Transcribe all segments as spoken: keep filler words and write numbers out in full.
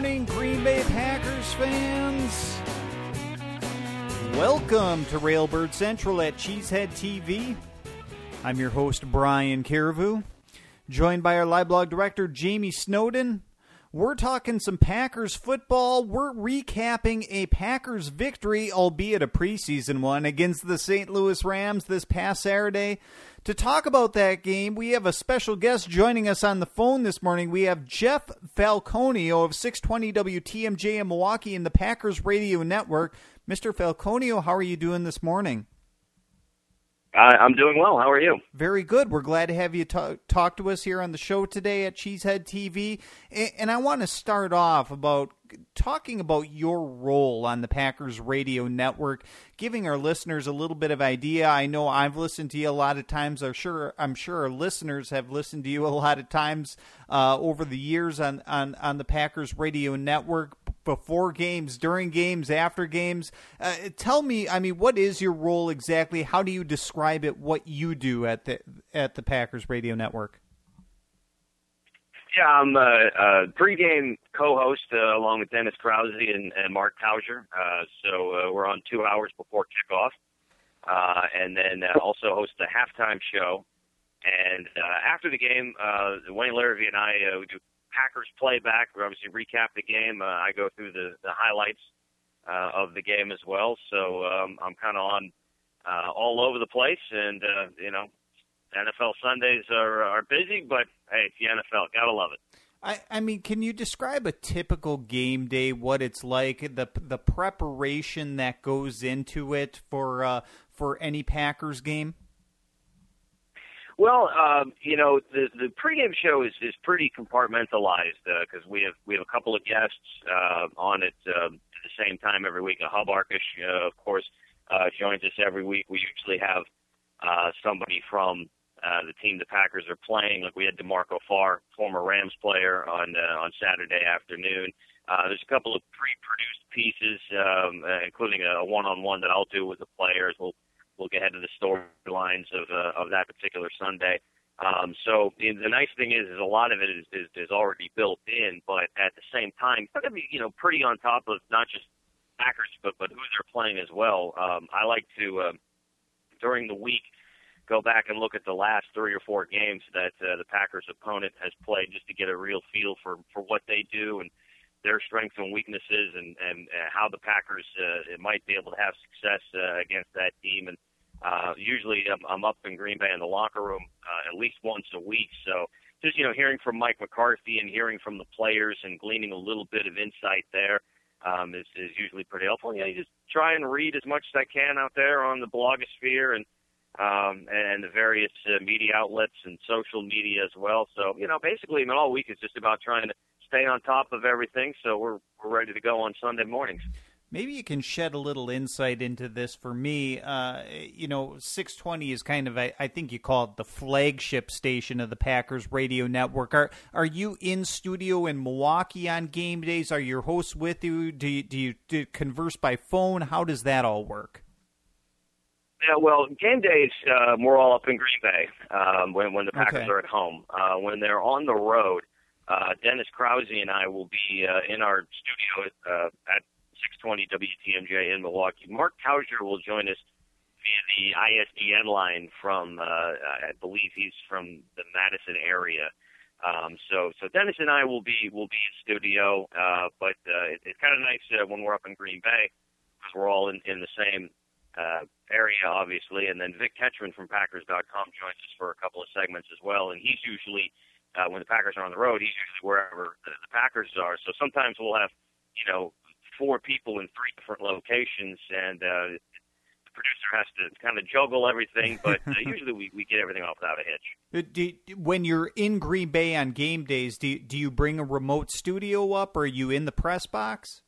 morning, Green Bay Packers fans. Welcome to Railbird Central at Cheesehead T V. I'm your host, Brian Carrevu, joined by our live blog director, Jamie Snowden. We're talking some Packers football. We're recapping a Packers victory, albeit a preseason one, against the Saint Louis Rams this past Saturday. To talk about that game, we have a special guest joining us on the phone this morning. We have Jeff Falconio of six twenty W T M J in Milwaukee and the Packers Radio Network. Mister Falconio, how are you doing this morning? Uh, I'm doing well. How are you? Very good. We're glad to have you talk, talk to us here on the show today at Cheesehead T V. And, and I want to start off about talking about your role on the Packers Radio Network, giving our listeners a little bit of idea. I know I've listened to you a lot of times. I'm sure I'm sure our listeners have listened to you a lot of times uh, over the years on, on, on the Packers Radio Network, before games, during games, after games. Uh, tell me, I mean, what is your role exactly? How do you describe it, what you do at the at the Packers Radio Network? Yeah, I'm a, a pregame co-host uh, along with Dennis Krause and, and Mark Tauger. Uh, so uh, we're on two hours before kickoff. Uh, and then uh, also host the halftime show. And uh, after the game, uh, Wayne Larrivee and I uh, we do Packers playback. We obviously recap the game. Uh, I go through the, the highlights uh, of the game as well. So um, I'm kind of on uh, all over the place. And, uh, you know, N F L Sundays are, are busy, but, hey, it's the N F L. Gotta love it. I, I mean, can you describe a typical game day, what it's like, the the preparation that goes into it for uh, for any Packers game? Well, um, you know, the the pregame show is, is pretty compartmentalized because uh, we have we have a couple of guests uh, on it uh, at the same time every week. A Hub Arkish, uh, of course, uh, joins us every week. We usually have uh, somebody from uh, the team the Packers are playing. Like we had DeMarco Farr, former Rams player, on uh, on Saturday afternoon. Uh, there's a couple of pre-produced pieces, um, uh, including a, a one-on-one that I'll do with the players. We'll We'll get into the storylines of uh, of that particular Sunday. Um, so the, the nice thing is, is a lot of it is, is, is already built in, but at the same time, it's going to be, you know, pretty on top of not just Packers, but, but who they're playing as well. Um, I like to, uh, during the week, go back and look at the last three or four games that uh, the Packers' opponent has played just to get a real feel for, for what they do and their strengths and weaknesses, and, and uh, how the Packers uh, might be able to have success uh, against that team. And uh, usually I'm, I'm up in Green Bay in the locker room uh, at least once a week. So just, you know, hearing from Mike McCarthy and hearing from the players and gleaning a little bit of insight there um, is, is usually pretty helpful. You know, you just try and read as much as I can out there on the blogosphere and um, and the various uh, media outlets and social media as well. So, you know, basically, I mean, all week is just about trying to stay on top of everything, so we're we're ready to go on Sunday mornings. Maybe you can shed a little insight into this for me. Uh, you know, six twenty is kind of, I, I think you call it the flagship station of the Packers Radio Network. Are are you in studio in Milwaukee on game days? Are your hosts with you? Do you, do you, do you converse by phone? How does that all work? Yeah, well, game days, uh, we're all up in Green Bay um, when, when the Packers Okay. are at home. Uh, when they're on the road, Uh, Dennis Krause and I will be uh, in our studio uh, at six twenty W T M J in Milwaukee. Mark Tauger will join us via the I S D N line from, uh, I believe he's from the Madison area. Um, so, so Dennis and I will be will be in studio, uh, but uh, it, it's kind of nice uh, when we're up in Green Bay because we're all in, in the same uh, area, obviously. And then Vic Ketchman from Packers dot com joins us for a couple of segments as well, and he's usually Uh, when the Packers are on the road, he's usually wherever the, the Packers are. So sometimes we'll have, you know, four people in three different locations, and uh, the producer has to kind of juggle everything. But uh, usually we, we get everything off without a hitch. Do, when you're in Green Bay on game days, do, do you bring a remote studio up, or are you in the press box?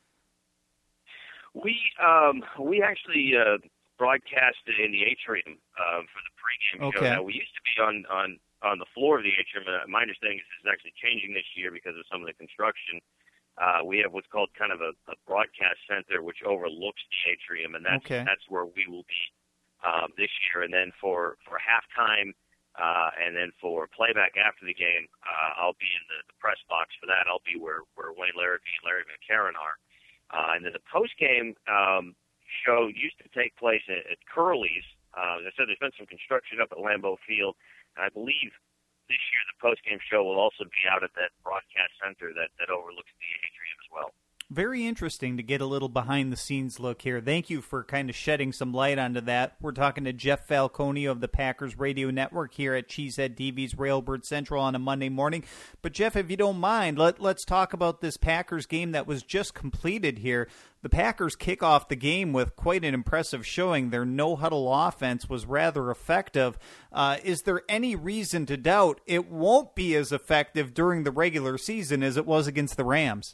We um, we actually uh, broadcast in the atrium uh, for the pregame show. Okay. Now, we used to be on on on the floor of the atrium. Uh, my understanding is it's actually changing this year because of some of the construction. Uh, we have what's called kind of a, a broadcast center, which overlooks the atrium, and that's Okay. that's where we will be um, this year. And then for for halftime Uh, and then for playback after the game, uh, I'll be in the, the press box for that. I'll be where, where Wayne Larrivee and Larry McCarron are. Uh, and then the post-game um, show used to take place at, at Curly's. Uh, as I said, there's been some construction up at Lambeau Field. And I believe this year the post-game show will also be out at that broadcast center that, that overlooks the atrium as well. Very interesting to get a little behind-the-scenes look here. Thank you for kind of shedding some light onto that. We're talking to Jeff Falcone of the Packers Radio Network here at Cheesehead T V's Railbird Central on a Monday morning. But, Jeff, if you don't mind, let, let's talk about this Packers game that was just completed here. The Packers kick off the game with quite an impressive showing. Their no-huddle offense was rather effective. Uh, is there any reason to doubt it won't be as effective during the regular season as it was against the Rams?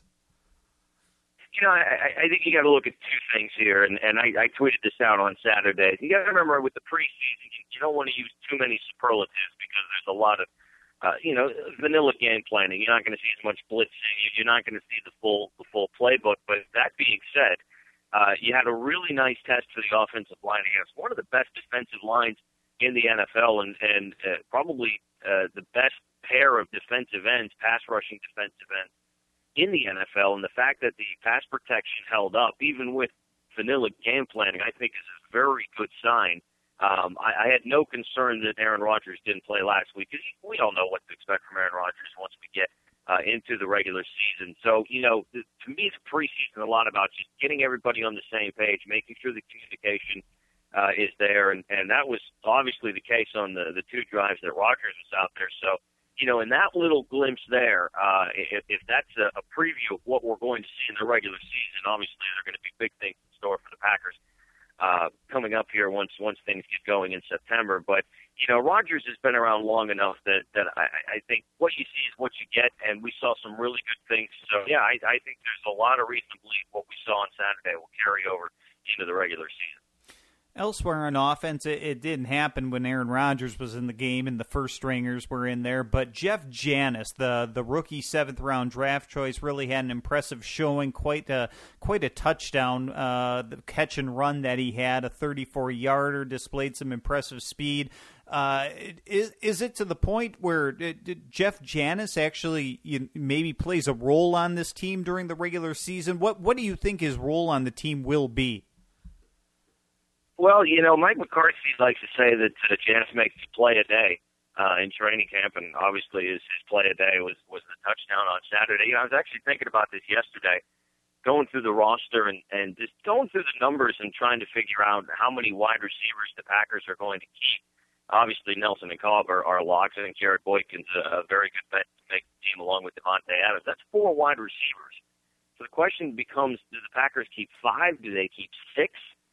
You know, I, I think you got to look at two things here, and, and I, I tweeted this out on Saturday. You got to remember with the preseason, you, you don't want to use too many superlatives because there's a lot of, uh, you know, vanilla game planning. You're not going to see as much blitzing. You're not going to see the full the full playbook. But that being said, uh, you had a really nice test for the offensive line against one of the best defensive lines in the N F L, and and uh, probably uh, the best pair of defensive ends, pass rushing defensive ends in the N F L, and the fact that the pass protection held up, even with vanilla game planning, I think is a very good sign. Um, I, I had no concern that Aaron Rodgers didn't play last week, because we all know what to expect from Aaron Rodgers once we get uh, into the regular season. So, you know, the, to me, the preseason a lot about just getting everybody on the same page, making sure the communication uh, is there, and, and that was obviously the case on the, the two drives that Rodgers was out there. So, you know, in that little glimpse there, uh, if, if that's a, a preview of what we're going to see in the regular season, obviously there are going to be big things in store for the Packers uh, coming up here once once things get going in September. But, you know, Rodgers has been around long enough that, that I, I think what you see is what you get, and we saw some really good things. So, yeah, I, I think there's a lot of reason to believe what we saw on Saturday will carry over into the regular season. Elsewhere on offense, it, it didn't happen when Aaron Rodgers was in the game and the first stringers were in there. But Jeff Janis, the the rookie seventh round draft choice, really had an impressive showing. Quite a quite a touchdown, uh, the catch and run that he had, a thirty-four yarder, displayed some impressive speed. Uh, is is it to the point where it, Jeff Janis actually you, maybe plays a role on this team during the regular season? What what do you think his role on the team will be? Well, you know, Mike McCarthy likes to say that uh, Janis makes a play a day uh, in training camp, and obviously his, his play a day was, was the touchdown on Saturday. You know, I was actually thinking about this yesterday, going through the roster and, and just going through the numbers and trying to figure out how many wide receivers the Packers are going to keep. Obviously, Nelson and Cobb are, are locks. I think Jared Boykin's a, a very good bet to make the team along with Devontae Adams. That's four wide receivers. So the question becomes, do the Packers keep five? Do they keep six?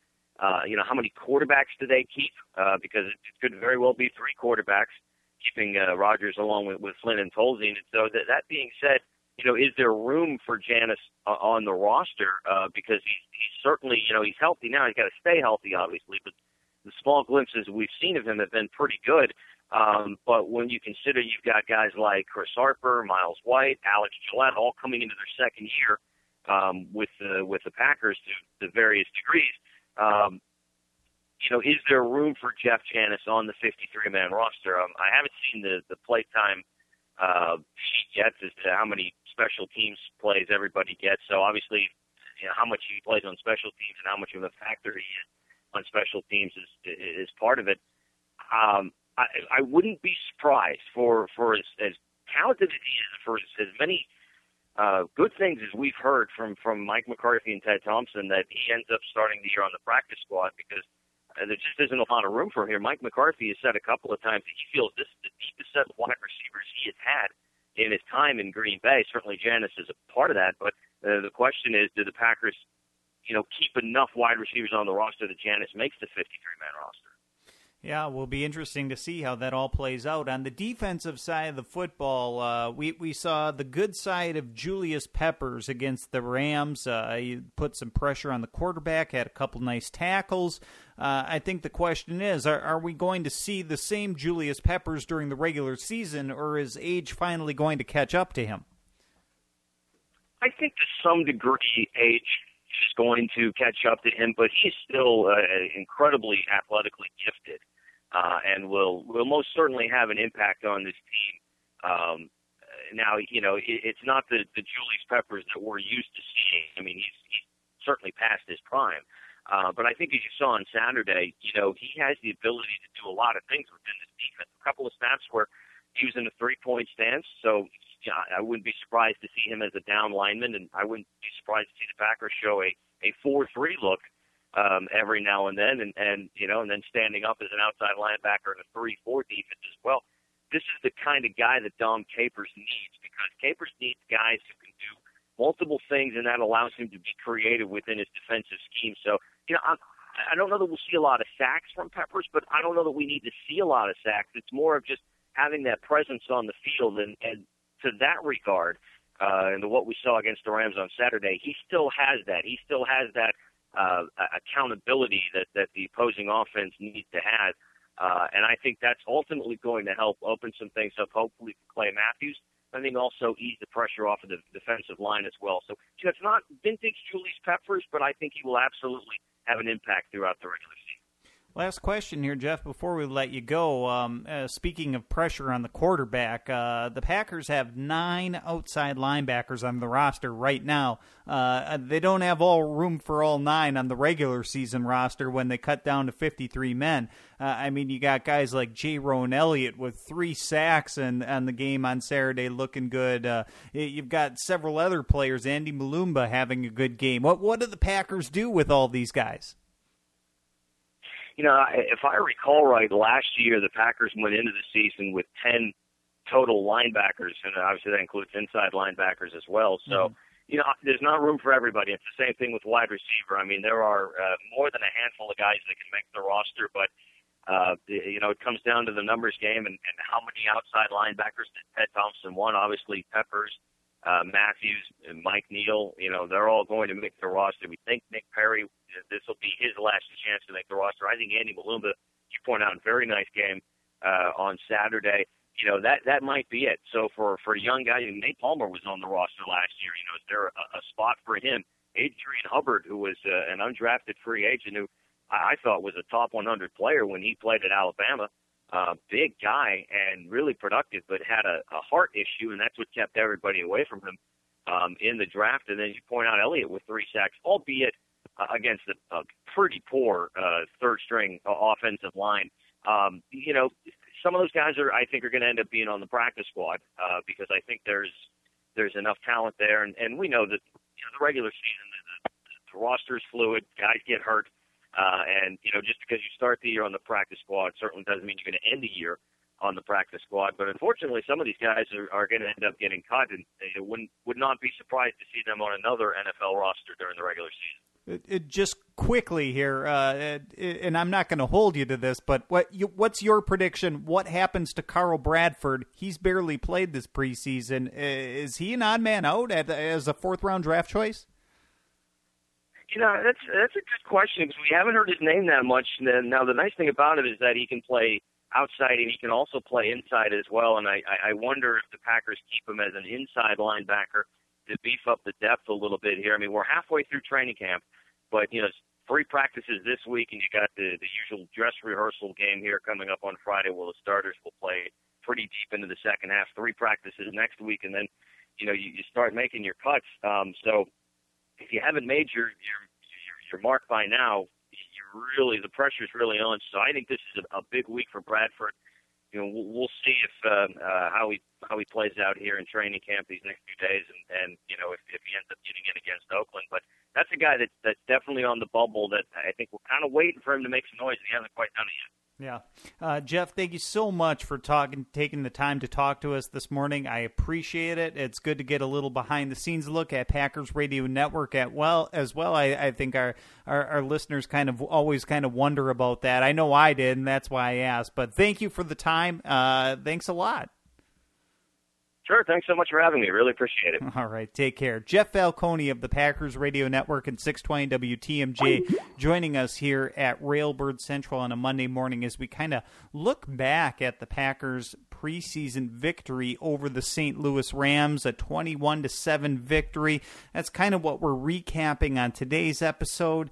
Uh, you know, how many quarterbacks do they keep? Uh, because it, it could very well be three quarterbacks, keeping uh, Rodgers along with, with Flynn and Tolzien. And so that, that being said, you know, is there room for Janis uh, on the roster? Uh, because he's, he's certainly, you know, he's healthy now. He's got to stay healthy, obviously, but the small glimpses we've seen of him have been pretty good. Um, but when you consider you've got guys like Chris Harper, Miles White, Alex Gillette, all coming into their second year um, with, the, with the Packers to, to various degrees, Um, you know, is there room for Jeff Janis on the fifty-three man roster? Um, I haven't seen the, the playtime uh, sheet yet as to how many special teams plays everybody gets. So obviously, you know, how much he plays on special teams and how much of a factor he is on special teams is is part of it. Um, I, I wouldn't be surprised for, for as, as talented as he is, for as, as many Uh, good things as we've heard from, from Mike McCarthy and Ted Thompson, that he ends up starting the year on the practice squad because uh, there just isn't a lot of room for him. Mike McCarthy has said a couple of times that he feels this is the deepest set of wide receivers he has had in his time in Green Bay. Certainly Janis is a part of that, but uh, the question is, do the Packers, you know, keep enough wide receivers on the roster that Janis makes the fifty-three man roster? Yeah, it will be interesting to see how that all plays out. On the defensive side of the football, uh, we, we saw the good side of Julius Peppers against the Rams. Uh, he put some pressure on the quarterback, had a couple nice tackles. Uh, I think the question is, are, are we going to see the same Julius Peppers during the regular season, or is age finally going to catch up to him? I think to some degree age is going to catch up to him, but he's still uh, incredibly athletically gifted. uh, and will will most certainly have an impact on this team. Um, now, you know, it, it's not the, the Julius Peppers that we're used to seeing. I mean, he's, he's certainly past his prime. Uh, but I think as you saw on Saturday, you know, he has the ability to do a lot of things within this defense. A couple of snaps where he was in a three-point stance, so yeah, I wouldn't be surprised to see him as a down lineman, and I wouldn't be surprised to see the Packers show a, a four three look um, every now and then, and, and, you know, and then standing up as an outside linebacker in a three four defense as well. This is the kind of guy that Dom Capers needs, because Capers needs guys who can do multiple things, and that allows him to be creative within his defensive scheme. So, you know, I'm, I don't know that we'll see a lot of sacks from Peppers, but I don't know that we need to see a lot of sacks. It's more of just having that presence on the field, and, and to that regard, uh, and to what we saw against the Rams on Saturday, he still has that. He still has that uh, accountability that, that the opposing offense needs to have. Uh, and I think that's ultimately going to help open some things up, hopefully, for Clay Matthews. I think also ease the pressure off of the defensive line as well. So, you know, it's not vintage Julius Peppers, but I think he will absolutely have an impact throughout the regular season. Last question here, Jeff, before we let you go. Um, uh, speaking of pressure on the quarterback, uh, the Packers have nine outside linebackers on the roster right now. Uh, they don't have all room for all nine on the regular season roster when they cut down to fifty-three men. Uh, I mean, you got guys like Jayrone Elliott with three sacks and on the game on Saturday looking good. Uh, you've got several other players, Andy Malumba having a good game. What, what do the Packers do with all these guys? You know, if I recall right, last year the Packers went into the season with ten total linebackers, and obviously that includes inside linebackers as well. So, mm-hmm. you know, there's not room for everybody. It's the same thing with wide receiver. I mean, there are uh, more than a handful of guys that can make the roster, but, uh, you know, it comes down to the numbers game and, and how many outside linebackers did Ted Thompson want. Obviously, Peppers, uh, Matthews, and Mike Neal, you know, they're all going to make the roster. We think Nick Perry, this will be his last chance to make the roster. I think Andy Malumba, you point out, a very nice game uh, on Saturday. You know, that that might be it. So for, for a young guy, Nate Palmer was on the roster last year. You know, is there a, a spot for him? Adrian Hubbard, who was uh, an undrafted free agent who I, I thought was a top one hundred player when he played at Alabama. Uh, big guy and really productive, but had a, a heart issue, and that's what kept everybody away from him um, in the draft. And then you point out Elliott with three sacks, albeit uh, against a, a pretty poor uh, third-string uh, offensive line. Um, you know, some of those guys are, I think, are going to end up being on the practice squad uh, because I think there's there's enough talent there, and, and we know that you know, the regular season, the, the, the roster is fluid, guys get hurt. Uh, and, you know, just because you start the year on the practice squad certainly doesn't mean you're going to end the year on the practice squad. But unfortunately, some of these guys are, are going to end up getting cut, and they wouldn't, would not be surprised to see them on another N F L roster during the regular season. It, it just quickly here, uh, it, and I'm not going to hold you to this, but what you, what's your prediction? What happens to Carl Bradford? He's barely played this preseason. Is he an odd man out at, as a fourth-round draft choice? You know, that's that's a good question because we haven't heard his name that much. Now, the nice thing about it is that he can play outside and he can also play inside as well. And I, I wonder if the Packers keep him as an inside linebacker to beef up the depth a little bit here. I mean, we're halfway through training camp, but, you know, three practices this week, and you got the, the usual dress rehearsal game here coming up on Friday. Well, the starters will play pretty deep into the second half. Three practices next week, and then, you know, you, you start making your cuts. Um, so, if you haven't made your, your your your mark by now, you really the pressure's really on. So I think this is a, a big week for Bradford. You know, we'll, we'll see if uh, uh, how he how he plays out here in training camp these next few days, and, and you know if, if he ends up getting in against Oakland. But that's a guy that that's definitely on the bubble. That I think we're kind of waiting for him to make some noise. He hasn't quite done it yet. Yeah. Uh, Jeff, thank you so much for talking, taking the time to talk to us this morning. I appreciate it. It's good to get a little behind-the-scenes look at Packers Radio Network at well as well. I, I think our, our, our listeners kind of always kind of wonder about that. I know I did, and that's why I asked. But thank you for the time. Uh, thanks a lot. Sure. Thanks so much for having me. Really appreciate it. All right. Take care. Jeff Falcone of the Packers Radio Network and six twenty W T M J joining us here at Railbird Central on a Monday morning as we kind of look back at the Packers preseason victory over the Saint Louis Rams, a twenty-one to seven victory. That's kind of what we're recapping on today's episode.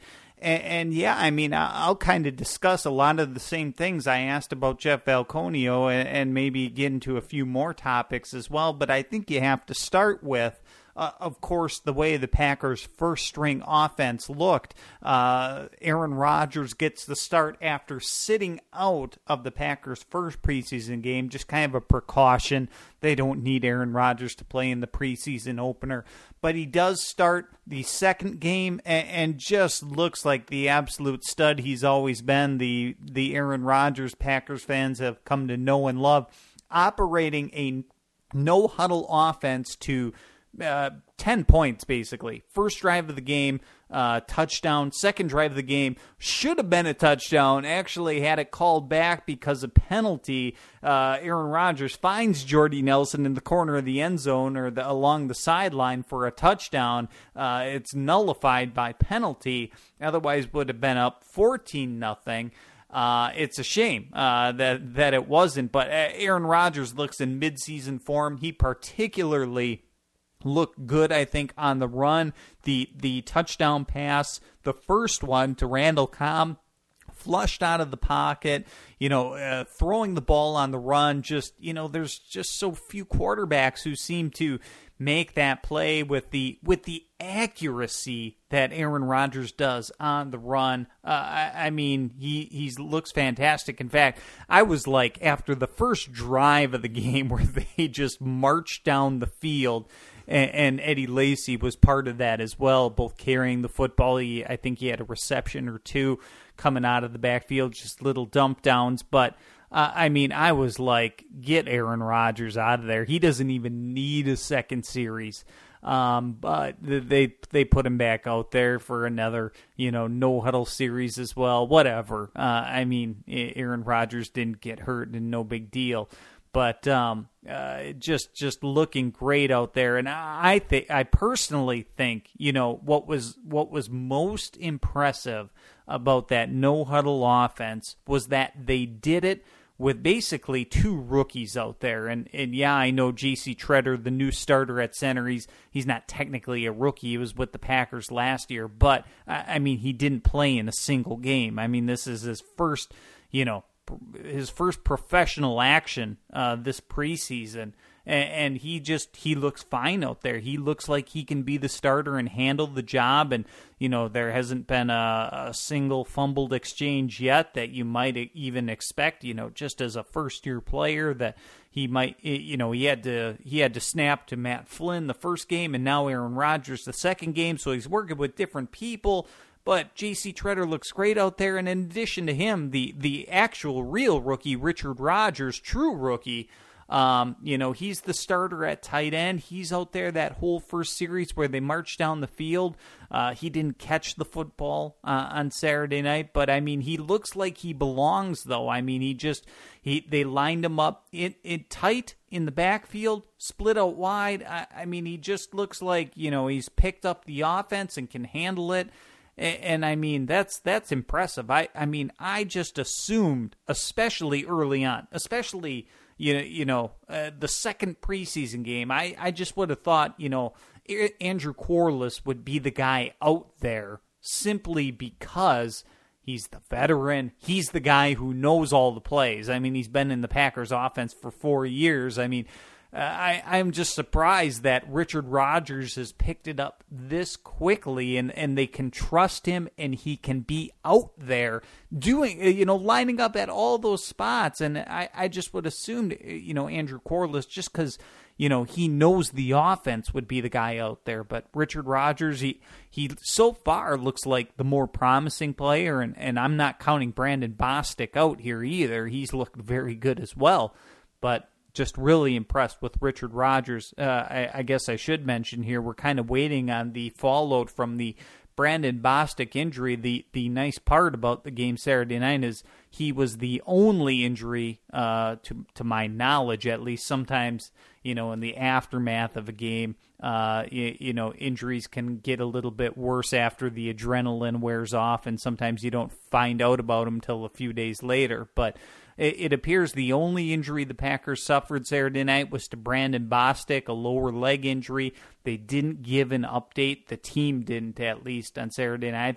And, and yeah, I mean, I'll kind of discuss a lot of the same things I asked about Jeff Valconio, and, and maybe get into a few more topics as well. But I think you have to start with, Uh, of course, the way the Packers' first-string offense looked. Uh, Aaron Rodgers gets the start after sitting out of the Packers' first preseason game, just kind of a precaution. They don't need Aaron Rodgers to play in the preseason opener. But he does start the second game and, and just looks like the absolute stud he's always been, the, the Aaron Rodgers Packers fans have come to know and love, operating a no-huddle offense to Uh, ten points, basically. First drive of the game, uh, touchdown. Second drive of the game, should have been a touchdown. Actually had it called back because of penalty. Uh, Aaron Rodgers finds Jordy Nelson in the corner of the end zone or the, along the sideline for a touchdown. Uh, it's nullified by penalty. Otherwise would have been up fourteen nothing. Uh, it's a shame uh, that, that it wasn't. But Aaron Rodgers looks in midseason form. He particularly look good, I think, on the run. The the touchdown pass, the first one to Randall Cobb, flushed out of the pocket, you know, uh, throwing the ball on the run. Just, you know, there's just so few quarterbacks who seem to make that play with the with the accuracy that Aaron Rodgers does on the run. Uh, I, I mean, he he looks fantastic. In fact, I was like, after the first drive of the game where they just marched down the field, and, and Eddie Lacy was part of that as well, both carrying the football. He, I think he had a reception or two coming out of the backfield, just little dump downs, but Uh, I mean, I was like, get Aaron Rodgers out of there. He doesn't even need a second series. Um, but they they put him back out there for another, you know, no-huddle series as well. Whatever. Uh, I mean, Aaron Rodgers didn't get hurt and no big deal. But um, uh, just just looking great out there. And I think I personally think, you know, what was what was most impressive about that no-huddle offense was that they did it with basically two rookies out there. And, and yeah, I know J C Tretter, the new starter at center, he's, he's not technically a rookie. He was with the Packers last year. But, I mean, he didn't play in a single game. I mean, this is his first, you know, his first professional action uh, this preseason. And, and he just, he looks fine out there. He looks like he can be the starter and handle the job. And, you know, there hasn't been a, a single fumbled exchange yet that you might even expect, you know, just as a first-year player that he might, you know, he had to, he had to snap to Matt Flynn the first game and now Aaron Rodgers the second game. So he's working with different people. But J C Tretter looks great out there. And in addition to him, the, the actual real rookie, Richard Rodgers, true rookie, Um, you know, he's the starter at tight end. He's out there that whole first series where they marched down the field. Uh, he didn't catch the football uh, on Saturday night, but I mean, he looks like he belongs, though. I mean, he just he they lined him up in, in tight in the backfield, split out wide. I, I mean, he just looks like, you know, he's picked up the offense and can handle it. And, and I mean, that's that's impressive. I I mean, I just assumed, especially early on, especially. You know, you know uh, the second preseason game, I, I just would have thought, you know, Andrew Quarless would be the guy out there simply because he's the veteran. He's the guy who knows all the plays. I mean, he's been in the Packers offense for four years. I mean, uh, I, I'm just surprised that Richard Rodgers has picked it up this quickly and, and they can trust him and he can be out there doing, you know, lining up at all those spots. And I, I just would assume, you know, Andrew Quarless, just because, you know, he knows the offense would be the guy out there. But Richard Rodgers, he, he so far looks like the more promising player. And, and I'm not counting Brandon Bostic out here either. He's looked very good as well. But just really impressed with Richard Rodgers. Uh, I, I guess I should mention here, we're kind of waiting on the fallout from the Brandon Bostic injury. The the nice part about the game Saturday night is he was the only injury, uh, to to my knowledge at least. Sometimes, you know, in the aftermath of a game, uh, you, you know, injuries can get a little bit worse after the adrenaline wears off, and sometimes you don't find out about them until a few days later. But it appears the only injury the Packers suffered Saturday night was to Brandon Bostic, a lower leg injury. They didn't give an update. The team didn't, at least, on Saturday night. I think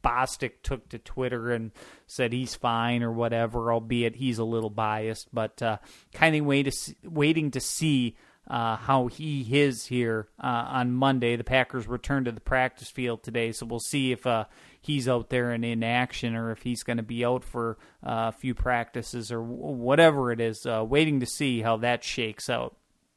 Bostic took to Twitter and said he's fine or whatever, albeit he's a little biased, but uh, kind of wait to, waiting to see uh, how he is here uh, on Monday. The Packers return to the practice field today, so we'll see if uh, he's out there and in action or if he's going to be out for uh, a few practices or whatever it is. Uh, waiting to see how that shakes out.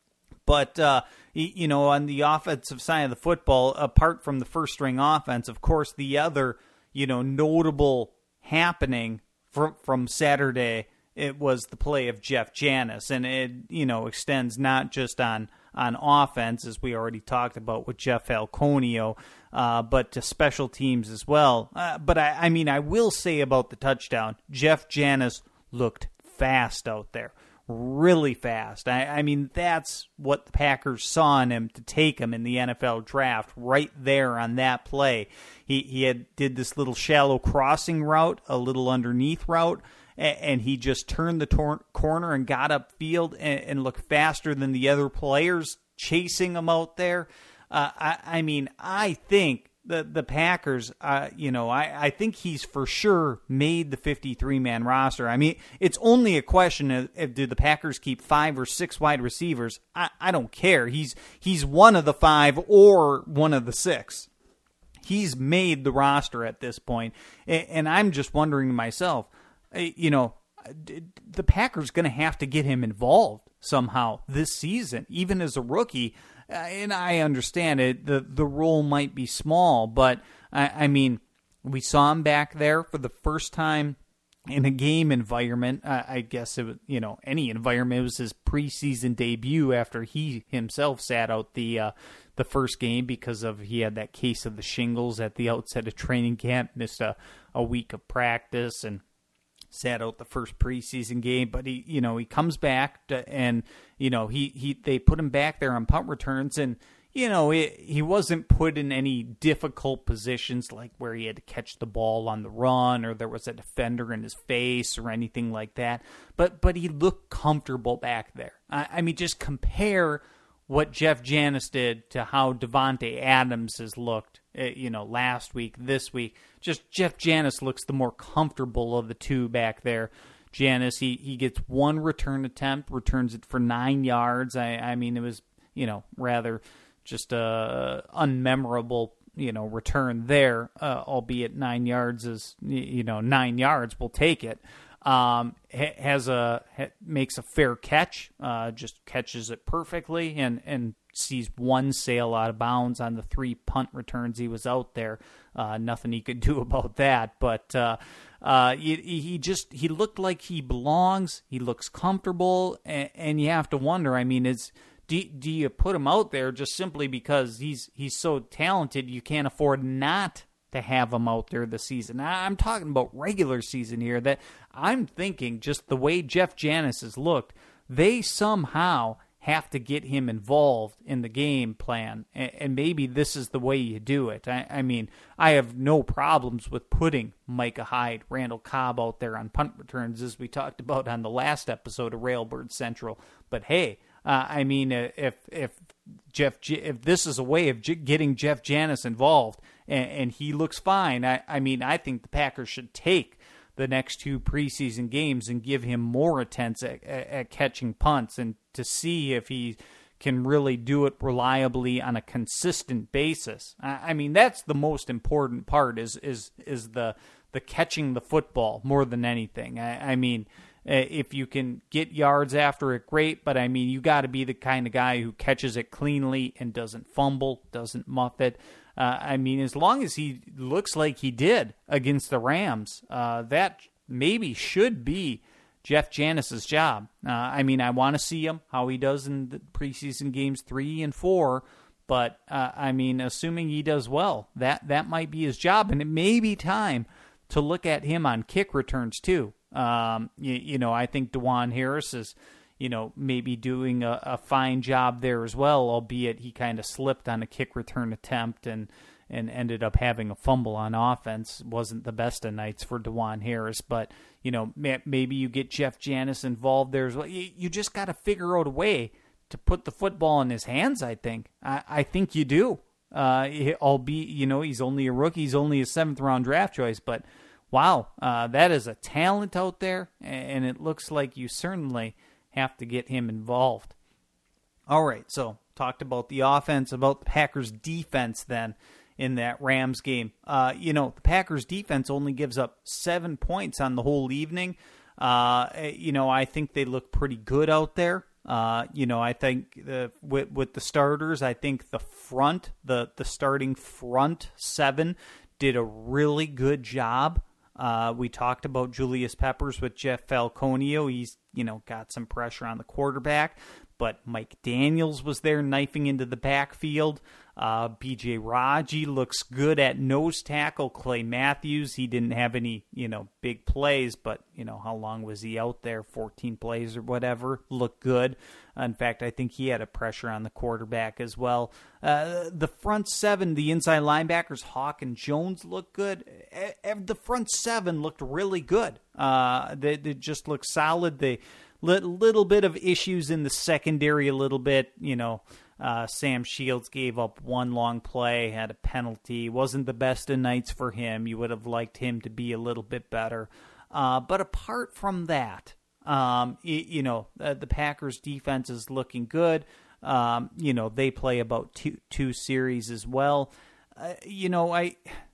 But, uh, you know, on the offensive side of the football, apart from the first-string offense, of course, the other, you know, notable happening from, from Saturday, it was the play of Jeff Janis. And it, you know, extends not just on, on offense, as we already talked about with Jeff Falconio, uh, but to special teams as well. Uh, but, I, I mean, I will say about the touchdown, Jeff Janis looked fast out there. Really fast. I, I mean, that's what the Packers saw in him to take him in the N F L draft right there on that play. He he had did this little shallow crossing route, a little underneath route, and, and he just turned the tor- corner and got upfield and, and looked faster than the other players chasing him out there. Uh, I, I mean, I think the the Packers, uh, you know, I, I think he's for sure made the fifty-three man roster. I mean, it's only a question of, of do the Packers keep five or six wide receivers. I, I don't care. He's he's one of the five or one of the six. He's made the roster at this point, and, and I'm just wondering to myself, you know, the Packers going to have to get him involved somehow this season, even as a rookie. And I understand it, the the role might be small, but, I, I mean, we saw him back there for the first time in a game environment. Uh, I guess, it was, you know, any environment. It was his preseason debut after he himself sat out the uh, the first game because of he had that case of the shingles at the outset of training camp, missed a, a week of practice, and sat out the first preseason game, but he, you know, he comes back to, and, you know, he, he, they put him back there on punt returns, and, you know, it, he wasn't put in any difficult positions like where he had to catch the ball on the run or there was a defender in his face or anything like that. But, but he looked comfortable back there. I, I mean, just compare what Jeff Janis did to how Davante Adams has looked, you know, last week, this week. Just Jeff Janis looks the more comfortable of the two back there. Janis, he, he gets one return attempt, returns it for nine yards. I, I mean, it was, you know, rather just a unmemorable, you know, return there, uh, albeit nine yards is, you know, nine yards. We'll take it. Um, has a makes a fair catch, uh, just catches it perfectly, and, and sees one sail out of bounds on the three punt returns he was out there. Uh, nothing he could do about that, but uh, uh, he, he just he looked like he belongs. He looks comfortable, and, and you have to wonder. I mean, is do do you put him out there just simply because he's he's so talented? You can't afford not to have him out there this season. I'm talking about regular season here, that I'm thinking just the way Jeff Janis has looked, they somehow have to get him involved in the game plan, and maybe this is the way you do it. I, I mean, I have no problems with putting Micah Hyde, Randall Cobb out there on punt returns, as we talked about on the last episode of Railbird Central, but hey, Uh, I mean, if if Jeff if this is a way of getting Jeff Janis involved and, and he looks fine, I, I mean, I think the Packers should take the next two preseason games and give him more attempts at, at, at catching punts and to see if he can really do it reliably on a consistent basis. I, I mean, that's the most important part is is is the the catching the football more than anything. I, I mean. If you can get yards after it, great, but I mean, you got to be the kind of guy who catches it cleanly and doesn't fumble, doesn't muff it. Uh, I mean, as long as he looks like he did against the Rams, uh, that maybe should be Jeff Janis's job. Uh, I mean, I want to see him, how he does in the preseason games three and four, but uh, I mean, assuming he does well, that, that might be his job, and it may be time to look at him on kick returns too. Um, you, you know, I think DeJuan Harris is, you know, maybe doing a, a fine job there as well, albeit he kind of slipped on a kick return attempt and, and ended up having a fumble on offense. Wasn't the best of nights for DeJuan Harris, but, you know, maybe you get Jeff Janis involved there as well. You, you just got to figure out a way to put the football in his hands, I think. I, I think you do. Uh, albeit, you know, he's only a rookie. He's only a seventh round draft choice, but wow, uh, that is a talent out there, and it looks like you certainly have to get him involved. All right, so talked about the offense, about the Packers' defense then in that Rams game. Uh, you know, the Packers' defense only gives up seven points on the whole evening. Uh, you know, I think they look pretty good out there. Uh, you know, I think the, with, with the starters, I think the front, the, the starting front seven did a really good job. Uh, we talked about Julius Peppers with Jeff Falconio. He's, you know, got some pressure on the quarterback, but Mike Daniels was there knifing into the backfield. Uh, B J Raji looks good at nose tackle. Clay Matthews, he didn't have any, you know, big plays, but, you know, how long was he out there? fourteen plays or whatever. Looked good. In fact, I think he had a pressure on the quarterback as well. Uh, the front seven, the inside linebackers, Hawk and Jones looked good. The front seven looked really good. Uh, they, they just looked solid. They little bit of issues in the secondary a little bit, you know. Uh, Sam Shields gave up one long play, had a penalty. Wasn't the best of nights for him. You would have liked him to be a little bit better. Uh, but apart from that, um, you, you know, uh, the Packers defense is looking good. Um, you know, they play about two, two series as well. Uh, you know, I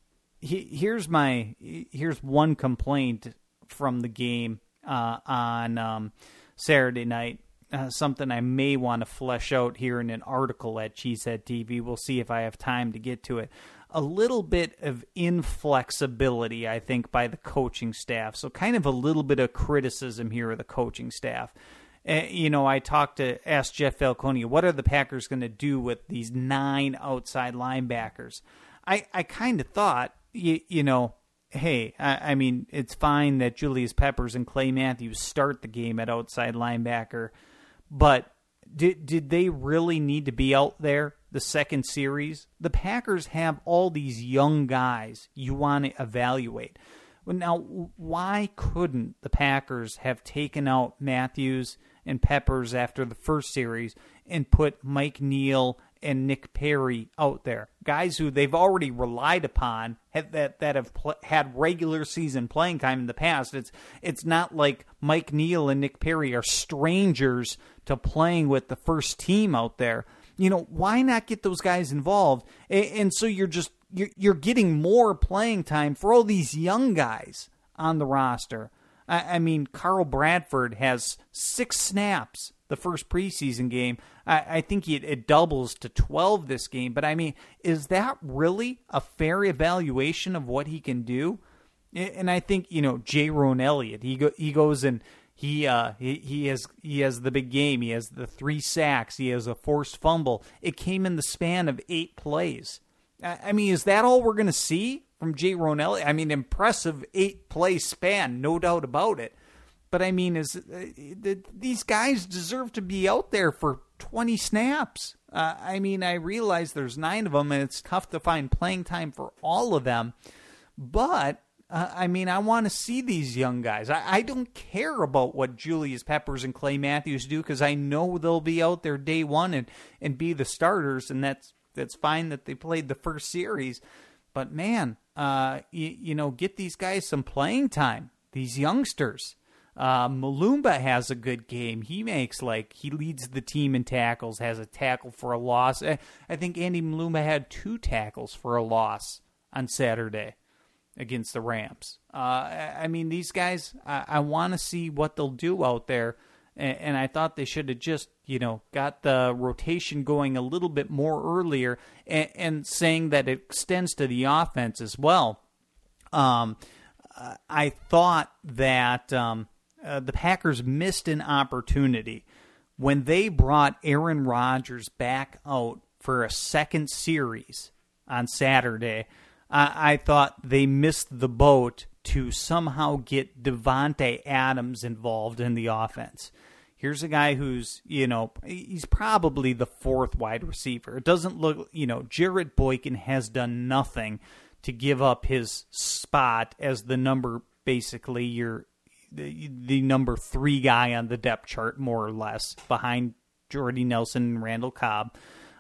he, here's my here's one complaint from the game uh, on um, Saturday night. Uh, something I may want to flesh out here in an article at Cheesehead T V. We'll see if I have time to get to it. A little bit of inflexibility, I think, by the coaching staff. So kind of a little bit of criticism here of the coaching staff. Uh, you know, I talked to, asked Jeff Falconio, what are the Packers going to do with these nine outside linebackers? I, I kind of thought, you, you know, hey, I, I mean, it's fine that Julius Peppers and Clay Matthews start the game at outside linebacker, but did did they really need to be out there the second series? The Packers have all these young guys you want to evaluate. Well, now, why couldn't the Packers have taken out Matthews and Peppers after the first series and put Mike Neal and Nick Perry out there? Guys who they've already relied upon have, that that have pl- had regular season playing time in the past. It's it's not like Mike Neal and Nick Perry are strangers to playing with the first team out there. You know, why not get those guys involved? And, and so you're just you're, you're getting more playing time for all these young guys on the roster. I, I mean, Carl Bradford has six snaps the first preseason game. I, I think it, it doubles to twelve this game. But, I mean, is that really a fair evaluation of what he can do? And I think, you know, Jaron Elliott, he go, he goes and he uh he, he has he has the big game. He has the three sacks. He has a forced fumble. It came in the span of eight plays. I, I mean, is that all we're going to see from Jaron Elliott? I mean, impressive eight-play span, no doubt about it. But, I mean, is uh, these guys deserve to be out there for twenty snaps. Uh, I mean, I realize there's nine of them, and it's tough to find playing time for all of them. But, uh, I mean, I want to see these young guys. I, I don't care about what Julius Peppers and Clay Matthews do because I know they'll be out there day one and, and be the starters, and that's that's fine that they played the first series. But, man, uh, you, you know, get these guys some playing time, these youngsters. Uh, Malumba has a good game. He makes like, he leads the team in tackles, has a tackle for a loss. I, I think Andy Malumba had two tackles for a loss on Saturday against the Rams. Uh, I, I mean, these guys, I, I want to see what they'll do out there. And, and I thought they should have just, you know, got the rotation going a little bit more earlier and, and saying that it extends to the offense as well. Um, I thought that, um, Uh, the Packers missed an opportunity when they brought Aaron Rodgers back out for a second series on Saturday. I, I thought they missed the boat to somehow get Devontae Adams involved in the offense. Here's a guy who's, you know, he's probably the fourth wide receiver. It doesn't look, you know, Jared Boykin has done nothing to give up his spot as the number, basically, your The, the number three guy on the depth chart, more or less, behind Jordy Nelson and Randall Cobb.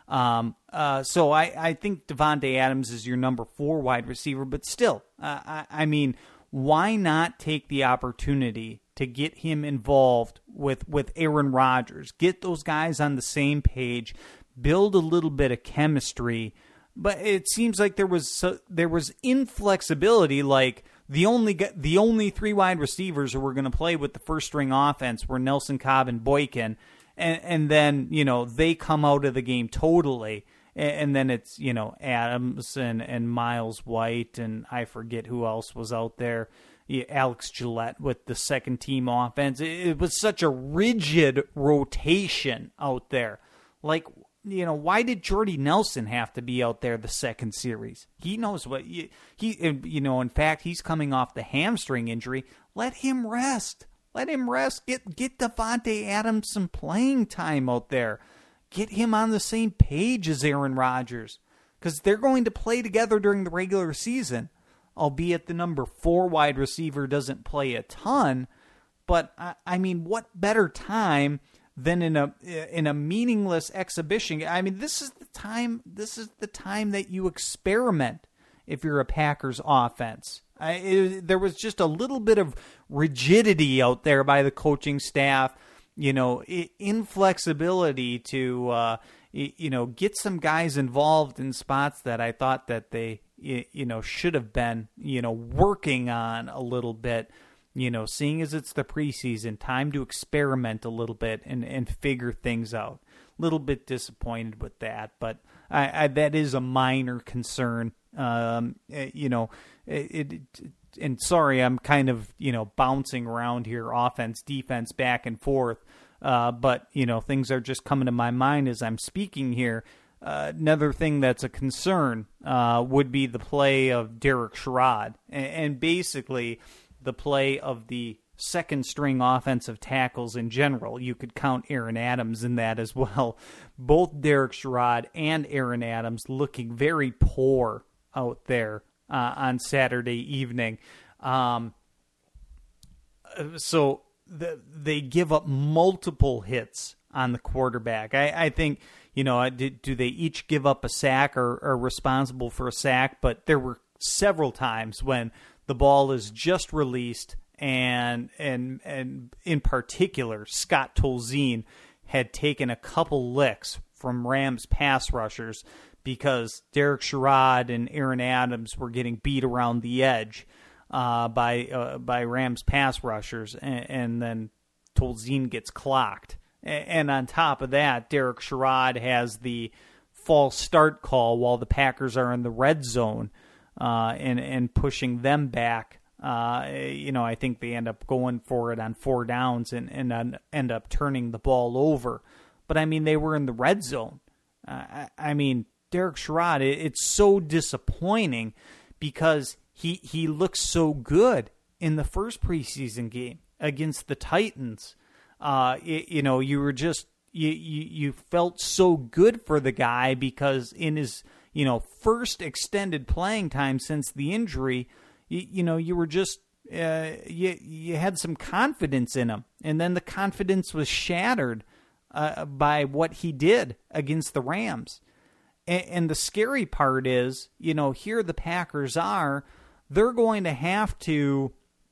Um, uh, so I, I think Davante Adams is your number four wide receiver, but still, uh, I, I mean, why not take the opportunity to get him involved with, with Aaron Rodgers, get those guys on the same page, build a little bit of chemistry? But it seems like there was so, there was inflexibility. Like the only the only three wide receivers who were going to play with the first string offense were Nelson, Cobb, and Boykin, and and then you know they come out of the game totally, and, and then it's you know Adams and, and Miles White and I forget who else was out there, yeah, Alex Gillette with the second team offense. It, it was such a rigid rotation out there, like. You know, why did Jordy Nelson have to be out there the second series? He knows what he, he, you know, in fact, he's coming off the hamstring injury. Let him rest. Let him rest. Get get Davante Adams some playing time out there. Get him on the same page as Aaron Rodgers, because they're going to play together during the regular season, albeit the number four wide receiver doesn't play a ton. But, I, I mean, what better time than in a in a meaningless exhibition? I mean, this is the time. This is the time that you experiment. If you're a Packers offense, I, it, there was just a little bit of rigidity out there by the coaching staff. You know, inflexibility to uh, you know get some guys involved in spots that I thought that they you know should have been you know working on a little bit. You know, seeing as it's the preseason, time to experiment a little bit and, and figure things out. A little bit disappointed with that, but I, I, that is a minor concern. Um, you know, it, it, and sorry, I'm kind of, you know, bouncing around here, offense, defense, back and forth. Uh, but, you know, things are just coming to my mind as I'm speaking here. Uh, another thing that's a concern uh, would be the play of Derek Sherrod. And, and basically the play of the second-string offensive tackles in general. You could count Aaron Adams in that as well. Both Derek Sherrod and Aaron Adams looking very poor out there uh, on Saturday evening. Um, so the, they give up multiple hits on the quarterback. I, I think, you know, do, do they each give up a sack or are responsible for a sack? But there were several times when the ball is just released, and and and in particular, Scott Tolzien had taken a couple licks from Rams pass rushers because Derek Sherrod and Aaron Adams were getting beat around the edge uh, by uh, by Rams pass rushers, and, and then Tolzien gets clocked. And on top of that, Derek Sherrod has the false start call while the Packers are in the red zone. Uh, and, and pushing them back, uh, you know, I think they end up going for it on four downs and, and uh, end up turning the ball over. But, I mean, they were in the red zone. Uh, I, I mean, Derek Sherrod, it, it's so disappointing because he, he looks so good in the first preseason game against the Titans. Uh, it, you know, you were just, you, you, you felt so good for the guy because in his, you know, first extended playing time since the injury, you, you know, you were just, uh, you, you had some confidence in him. And then the confidence was shattered uh, by what he did against the Rams. And, and the scary part is, you know, here the Packers are, they're going to have to,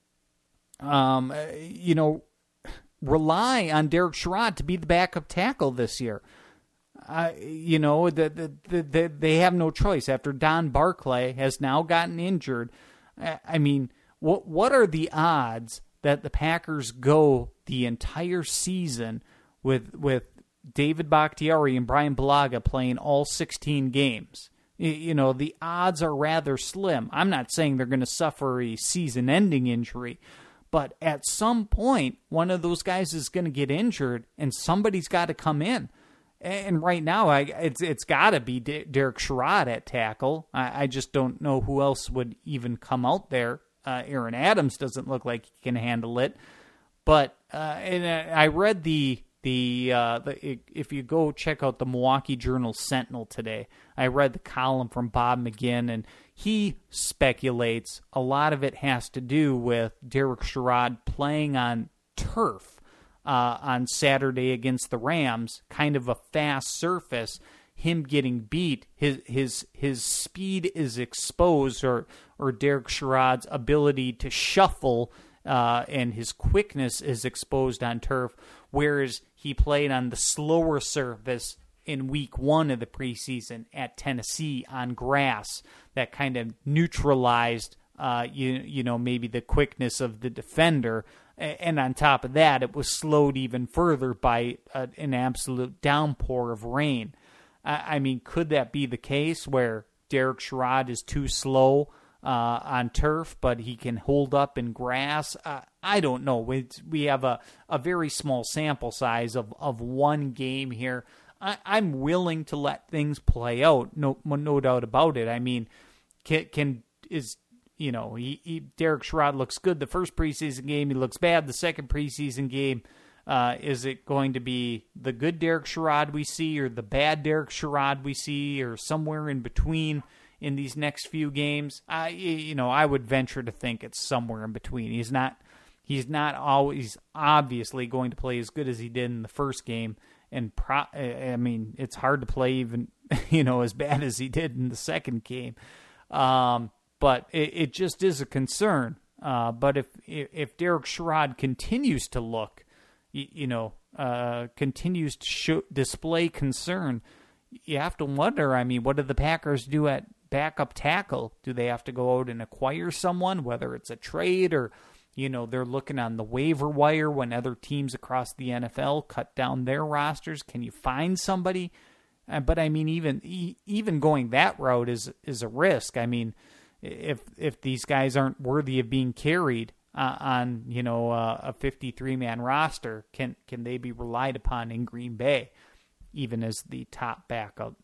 um, you know, rely on Derek Sherrod to be the backup tackle this year. Uh, you know, the, the, the, the, they have no choice after Don Barclay has now gotten injured. I mean, what what are the odds that the Packers go the entire season with with David Bakhtiari and Brian Bulaga playing all sixteen games? You know, the odds are rather slim. I'm not saying they're going to suffer a season-ending injury, but at some point, one of those guys is going to get injured, and somebody's got to come in. And right now, I, it's it's got to be D- Derek Sherrod at tackle. I, I just don't know who else would even come out there. Uh, Aaron Adams doesn't look like he can handle it. But uh, and I read the the, uh, the if you go check out the Milwaukee Journal Sentinel today, I read the column from Bob McGinn, and he speculates a lot of it has to do with Derek Sherrod playing on turf. Uh, on Saturday against the Rams, kind of a fast surface. him getting beat, his his his speed is exposed, or or Derek Sherrod's ability to shuffle uh, and his quickness is exposed on turf, whereas he played on the slower surface in week one of the preseason at Tennessee on grass. That kind of neutralized, uh, you you know, maybe the quickness of the defender. And on top of that, it was slowed even further by a, an absolute downpour of rain. I, I mean, could that be the case where Derek Sherrod is too slow uh, on turf, but he can hold up in grass? Uh, I don't know. We, we have a, a very small sample size of, of one game here. I, I'm willing to let things play out, no no doubt about it. I mean, can, can is... You know, he, he, Derek Sherrod looks good the first preseason game. He looks bad the second preseason game. Uh, is it going to be the good Derek Sherrod we see, or the bad Derek Sherrod we see, or somewhere in between in these next few games? I, you know, I would venture to think it's somewhere in between. He's not, he's not always obviously going to play as good as he did in the first game, and pro, I mean, it's hard to play even, you know, as bad as he did in the second game. Um, But it, it just is a concern. Uh, but if if Derek Sherrod continues to look, you, you know, uh, continues to show, display concern, you have to wonder, I mean, what do the Packers do at backup tackle? Do they have to go out and acquire someone, whether it's a trade or, you know, they're looking on the waiver wire when other teams across the N F L cut down their rosters? Can you find somebody? Uh, but, I mean, even even going that route is is a risk. I mean, If if these guys aren't worthy of being carried uh, on, you know, uh, a fifty-three man roster, can can they be relied upon in Green Bay, even as the top backup?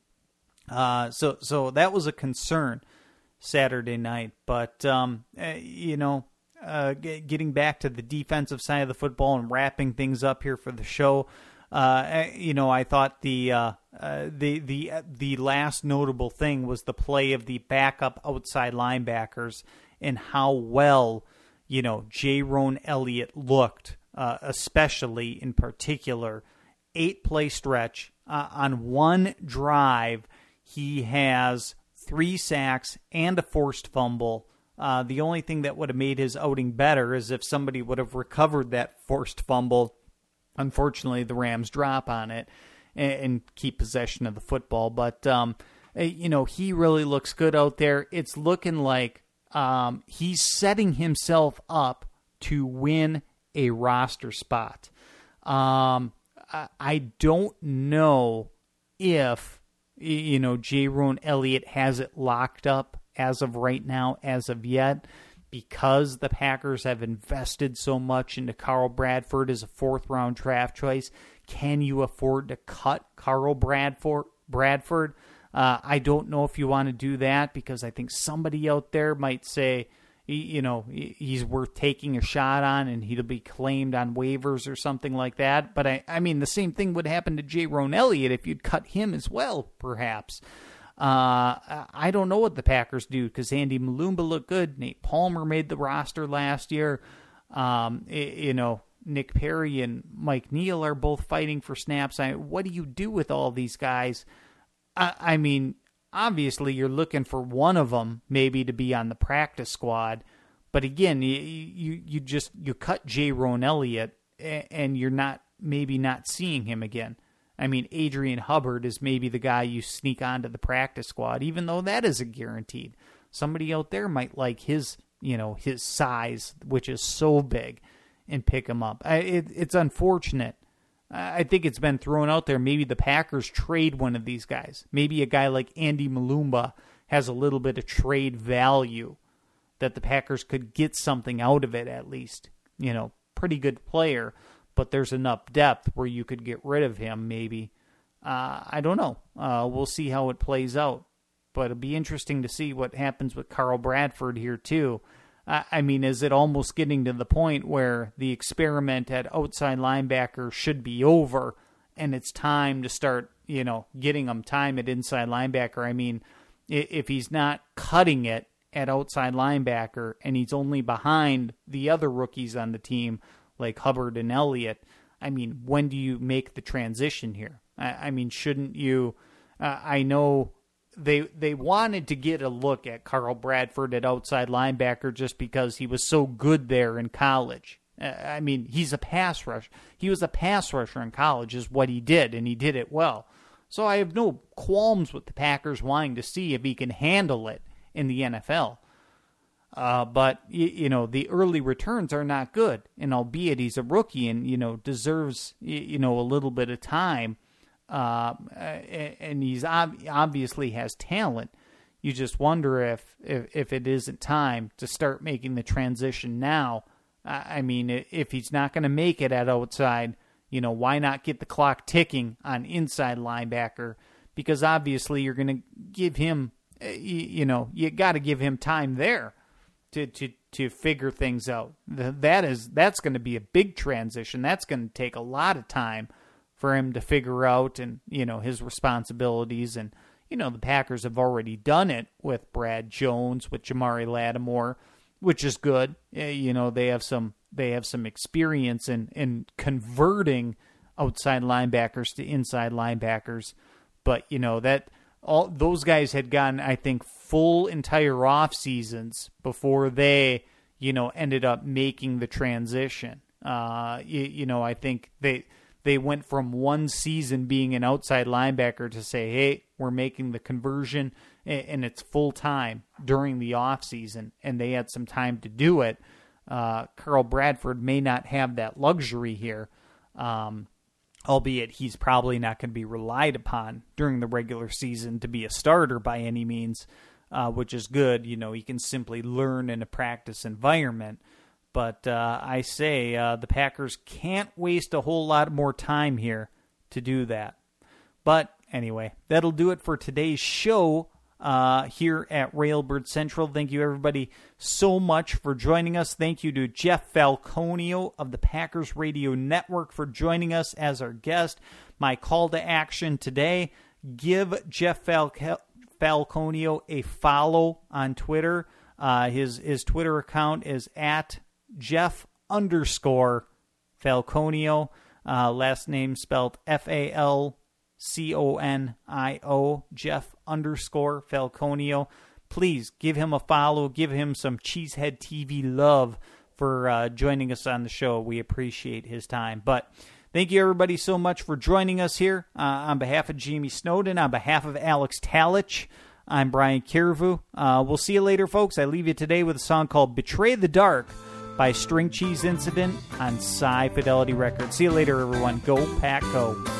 Uh, so so that was a concern Saturday night. But um, uh, you know, uh, g- getting back to the defensive side of the football and wrapping things up here for the show. Uh, you know, I thought the uh, uh, the the the last notable thing was the play of the backup outside linebackers and how well, you know, Jayrone Elliott looked, uh, especially in particular. Eight play stretch uh, on one drive, he has three sacks and a forced fumble. Uh, the only thing that would have made his outing better is if somebody would have recovered that forced fumble. Unfortunately, the Rams drop on it and, and keep possession of the football. But, um, you know, he really looks good out there. It's looking like um, he's setting himself up to win a roster spot. Um, I, I don't know if, you know, Jayrone Elliott has it locked up as of right now, as of yet, because the Packers have invested so much into Carl Bradford as a fourth-round draft choice. Can you afford to cut Carl Bradford? Bradford? Uh, I don't know if you want to do that, because I think somebody out there might say, you know, he's worth taking a shot on and he'll be claimed on waivers or something like that. But, I, I mean, the same thing would happen to Jayrone Elliott if you'd cut him as well, perhaps. Uh, I don't know what the Packers do, because Andy Malumba looked good. Nate Palmer made the roster last year. Um, it, you know, Nick Perry and Mike Neal are both fighting for snaps. I, what do you do with all these guys? I, I mean, obviously you're looking for one of them maybe to be on the practice squad. But again, you you, you just you cut Jayrone Elliott and you're not maybe not seeing him again. I mean, Adrian Hubbard is maybe the guy you sneak onto the practice squad, even though that isn't guaranteed. Somebody out there might like his, you know, his size, which is so big, and pick him up. I, it, it's unfortunate. I think it's been thrown out there. Maybe the Packers trade one of these guys. Maybe a guy like Andy Malumba has a little bit of trade value that the Packers could get something out of it at least. You know, pretty good player. But there's enough depth where you could get rid of him, maybe. Uh, I don't know. Uh, we'll see how it plays out. But it'll be interesting to see what happens with Carl Bradford here, too. I, I mean, is it almost getting to the point where the experiment at outside linebacker should be over and it's time to start, you know, getting him time at inside linebacker? I mean, if he's not cutting it at outside linebacker and he's only behind the other rookies on the team, like Hubbard and Elliott, I mean, when do you make the transition here? I, I mean, shouldn't you, Uh, I know they they wanted to get a look at Carl Bradford at outside linebacker just because he was so good there in college. Uh, I mean, he's a pass rush. He was a pass rusher in college is what he did, and he did it well. So I have no qualms with the Packers wanting to see if he can handle it in the N F L. Uh, but, you, you know, the early returns are not good. And albeit he's a rookie and, you know, deserves, you know, a little bit of time, uh, and he's ob- obviously has talent, you just wonder if, if, if it isn't time to start making the transition now. I mean, if he's not going to make it at outside, you know, why not get the clock ticking on inside linebacker? Because obviously you're going to give him, you know, you got to give him time there to, to, to figure things out. That is, that's going to be a big transition. That's going to take a lot of time for him to figure out and, you know, his responsibilities. And, you know, the Packers have already done it with Brad Jones, with Jamari Lattimore, which is good. You know, they have some they have some experience in, in converting outside linebackers to inside linebackers. But, you know, that all those guys had gotten, I think, full entire off seasons before they, you know, ended up making the transition. Uh, you, you know, I think they they went from one season being an outside linebacker to say, hey, we're making the conversion and it's full time during the off season, and they had some time to do it. Uh, Carl Bradford may not have that luxury here, um, albeit he's probably not going to be relied upon during the regular season to be a starter by any means, uh, which is good. You know, he can simply learn in a practice environment. But uh, I say uh, the Packers can't waste a whole lot more time here to do that. But anyway, that'll do it for today's show uh, here at Railbird Central. Thank you, everybody, so much for joining us. Thank you to Jeff Falconio of the Packers Radio Network for joining us as our guest. My call to action today, give Jeff Fal- Falconio a follow on Twitter. Uh, his, his Twitter account is at Jeff underscore Falconio, uh, last name spelled F A L C O N I O, Jeff underscore Falconio. Please give him a follow, give him some Cheesehead T V love for uh, joining us on the show. We appreciate his time. But thank you, everybody, so much for joining us here. Uh, on behalf of Jamie Snowden, on behalf of Alex Talich, I'm Brian Kiervu. Uh, we'll see you later, folks. I leave you today with a song called Betray the Dark by String Cheese Incident on Psy Fidelity Records. See you later, everyone. Go Pack Go.